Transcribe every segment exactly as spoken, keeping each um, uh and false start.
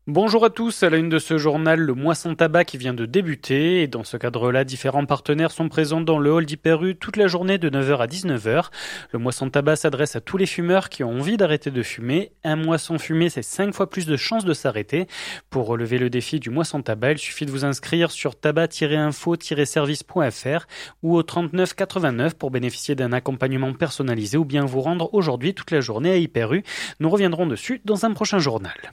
Bonjour à tous, à la une de ce journal, le mois sans tabac qui vient de débuter et dans ce cadre-là, différents partenaires sont présents dans le hall d'Hyper U toute la journée de neuf heures à dix-neuf heures. Le mois sans tabac s'adresse à tous les fumeurs qui ont envie d'arrêter de fumer. Un mois sans fumer, c'est cinq fois plus de chances de s'arrêter. Pour relever le défi du mois sans tabac, il suffit de vous inscrire sur tabac tiret info tiret service point f r ou au trente-neuf quatre-vingt-neuf pour bénéficier d'un accompagnement personnalisé ou bien vous rendre aujourd'hui toute la journée à Hyper U. Nous reviendrons dessus dans un prochain journal.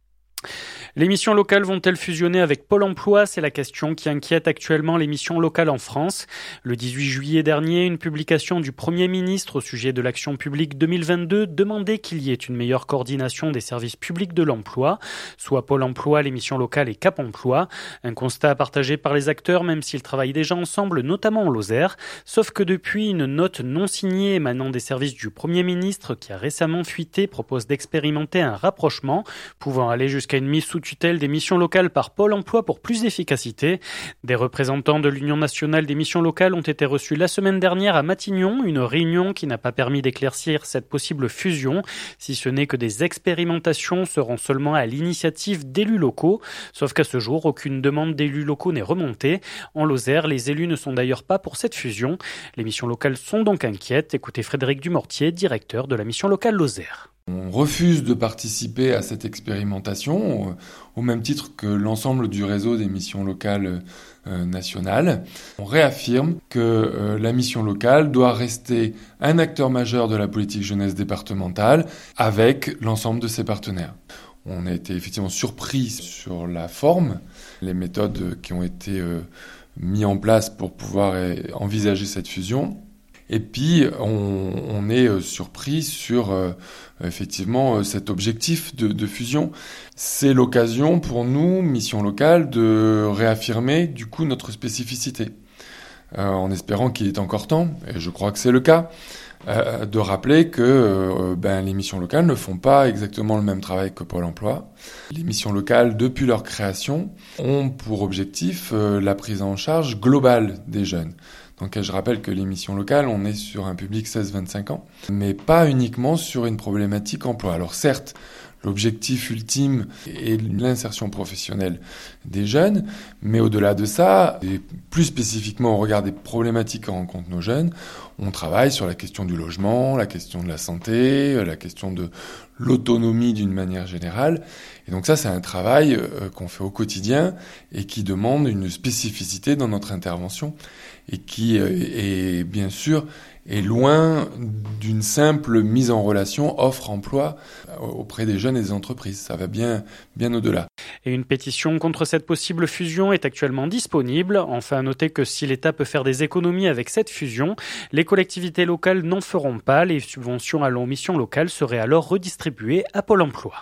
Les missions locales vont-elles fusionner avec Pôle emploi ? C'est la question qui inquiète actuellement les missions locales en France. Le dix-huit juillet dernier, une publication du Premier ministre au sujet de l'action publique deux mille vingt-deux demandait qu'il y ait une meilleure coordination des services publics de l'emploi, soit Pôle emploi, les missions locales et Cap emploi. Un constat partagé par les acteurs, même s'ils travaillent déjà ensemble, notamment en Lozère. Sauf que depuis, une note non signée émanant des services du Premier ministre, qui a récemment fuité, propose d'expérimenter un rapprochement, pouvant aller jusqu'à une mise sous tutelle des missions locales par Pôle emploi pour plus d'efficacité. Des représentants de l'Union nationale des missions locales ont été reçus la semaine dernière à Matignon, une réunion qui n'a pas permis d'éclaircir cette possible fusion, si ce n'est que des expérimentations seront seulement à l'initiative d'élus locaux. Sauf qu'à ce jour, aucune demande d'élus locaux n'est remontée. En Lozère, les élus ne sont d'ailleurs pas pour cette fusion. Les missions locales sont donc inquiètes. Écoutez Frédéric Dumortier, directeur de la mission locale Lozère. On refuse de participer à cette expérimentation, au même titre que l'ensemble du réseau des missions locales euh, nationales. On réaffirme que euh, la mission locale doit rester un acteur majeur de la politique jeunesse départementale avec l'ensemble de ses partenaires. On a été effectivement surpris sur la forme, les méthodes qui ont été euh, mises en place pour pouvoir euh, envisager cette fusion. Et puis, on, on est surpris sur euh, effectivement cet objectif de, de fusion. C'est l'occasion pour nous, mission locale, de réaffirmer du coup notre spécificité, euh, en espérant qu'il est encore temps, et je crois que c'est le cas, euh, de rappeler que euh, ben, les missions locales ne font pas exactement le même travail que Pôle emploi. Les missions locales, depuis leur création, ont pour objectif euh, la prise en charge globale des jeunes. Donc je rappelle que les missions locales, on est sur un public seize vingt-cinq ans, mais pas uniquement sur une problématique emploi. Alors certes, l'objectif ultime est l'insertion professionnelle des jeunes, mais au-delà de ça, et plus spécifiquement au regard des problématiques que rencontrent nos jeunes, on travaille sur la question du logement, la question de la santé, la question de l'autonomie d'une manière générale. Et donc ça, c'est un travail euh, qu'on fait au quotidien et qui demande une spécificité dans notre intervention et qui euh, est bien sûr est loin d'une simple mise en relation offre-emploi auprès des jeunes et des entreprises. Ça va bien, bien au-delà. Et une pétition contre cette possible fusion est actuellement disponible. Enfin, à noter que si l'État peut faire des économies avec cette fusion, les collectivités locales n'en feront pas. Les subventions allant aux missions locales seraient alors redistribuées à Pôle emploi.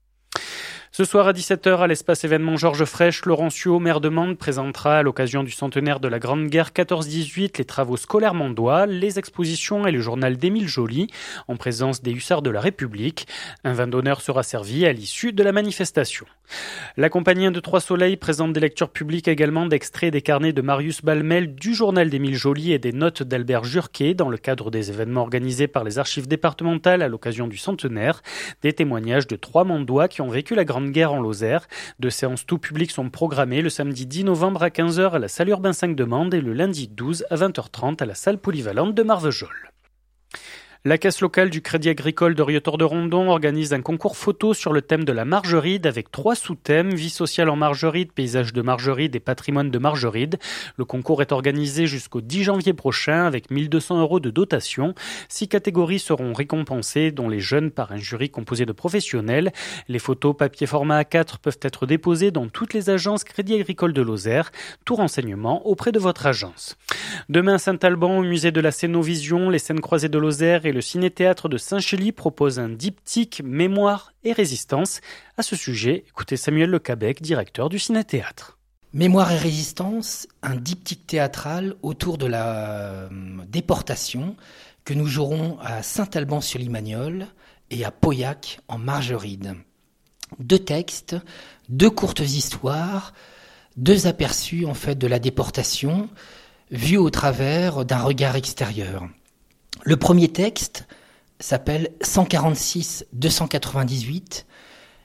Ce soir à dix-sept heures, à l'espace événement Georges Frêche, Laurent Suau, maire de Mende, présentera à l'occasion du centenaire de la Grande Guerre quatorze dix-huit les travaux scolaires mondois, les expositions et le journal d'Émile Joly, en présence des hussards de la République. Un vin d'honneur sera servi à l'issue de la manifestation. La compagnie un deux trois Soleil présente des lectures publiques également d'extraits des carnets de Marius Balmel, du journal d'Émile Joly et des notes d'Albert Jurquet dans le cadre des événements organisés par les archives départementales à l'occasion du centenaire. Des témoignages de trois Mondois qui ont vécu la Grande Guerre en Lozère. Deux séances tout publiques sont programmées le samedi dix novembre à quinze heures à la salle Urbain cinq de Mende et le lundi douze à vingt heures trente à la salle polyvalente de Marvejols. La caisse locale du Crédit agricole de Rietor-de-Rondon organise un concours photo sur le thème de la Margeride avec trois sous-thèmes, vie sociale en Margeride, paysage de Margeride et patrimoine de Margeride. Le concours est organisé jusqu'au dix janvier prochain avec mille deux cents euros de dotation. Six catégories seront récompensées, dont les jeunes par un jury composé de professionnels. Les photos papier format A quatre peuvent être déposées dans toutes les agences Crédit agricole de Lozère. Tout renseignement auprès de votre agence. Demain à Saint-Alban, au musée de la Scénovision, les scènes croisées de Lozère et le ciné-théâtre de Saint-Chély propose un diptyque mémoire et résistance. À ce sujet, écoutez Samuel Lecabec, directeur du ciné-théâtre. Mémoire et résistance, un diptyque théâtral autour de la déportation que nous jouerons à Saint-Alban-sur-Limagnole et à Pauillac en Margeride. Deux textes, deux courtes histoires, deux aperçus en fait de la déportation vus au travers d'un regard extérieur. Le premier texte s'appelle cent quarante-six deux cent quatre-vingt-dix-huit,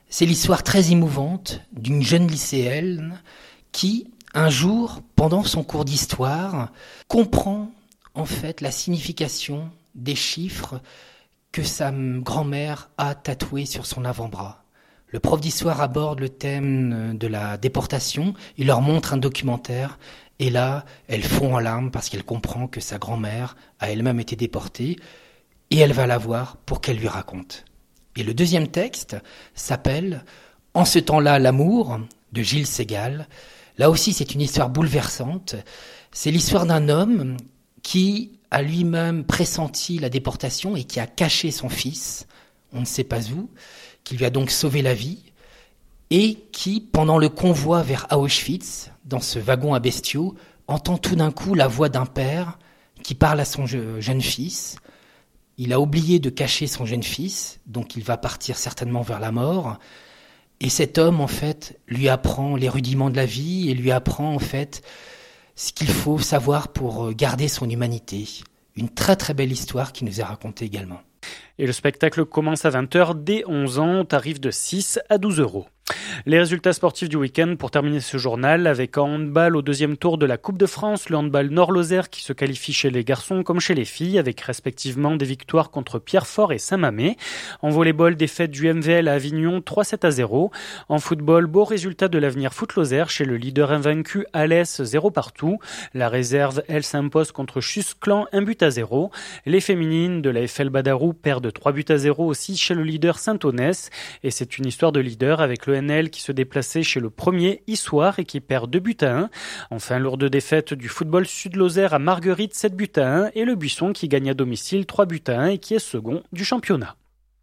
C'est l'histoire très émouvante d'une jeune lycéenne qui, un jour, pendant son cours d'histoire, comprend en fait la signification des chiffres que sa grand-mère a tatoués sur son avant-bras. Le prof d'histoire aborde le thème de la déportation, il leur montre un documentaire, et là, elle fond en larmes parce qu'elle comprend que sa grand-mère a elle-même été déportée, et elle va la voir pour qu'elle lui raconte. Et le deuxième texte s'appelle « En ce temps-là, l'amour » de Gilles Segal. Là aussi, c'est une histoire bouleversante. C'est l'histoire d'un homme qui a lui-même pressenti la déportation et qui a caché son fils, on ne sait pas où, qui lui a donc sauvé la vie, et qui, pendant le convoi vers Auschwitz, dans ce wagon à bestiaux, entend tout d'un coup la voix d'un père qui parle à son jeune fils. Il a oublié de cacher son jeune fils, donc il va partir certainement vers la mort. Et cet homme, en fait, lui apprend les rudiments de la vie et lui apprend, en fait, ce qu'il faut savoir pour garder son humanité. Une très très belle histoire qui nous est racontée également. Et le spectacle commence à vingt heures dès onze ans, tarif de six à douze euros. Les résultats sportifs du week-end pour terminer ce journal avec en handball au deuxième tour de la Coupe de France, le handball Nord-Lozère qui se qualifie chez les garçons comme chez les filles avec respectivement des victoires contre Pierrefort et Saint-Mamé. En volleyball, défaite du M V L à Avignon trois sept à zéro. En football, beau résultat de l'Avenir Foot Lozère chez le leader invaincu Alès zéro partout. La réserve, elle, s'impose contre Chusclan un but à zéro. Les féminines de la F L Badarou perdent trois buts à zéro aussi chez le leader Saint-Onès. Et c'est une histoire de leader avec le N L qui se déplaçait chez le premier Issoire et qui perd deux buts à un. Enfin, lourde défaite du football Sud-Lozère à Marguerite sept buts à un et le Buisson qui gagne à domicile trois buts à un et qui est second du championnat.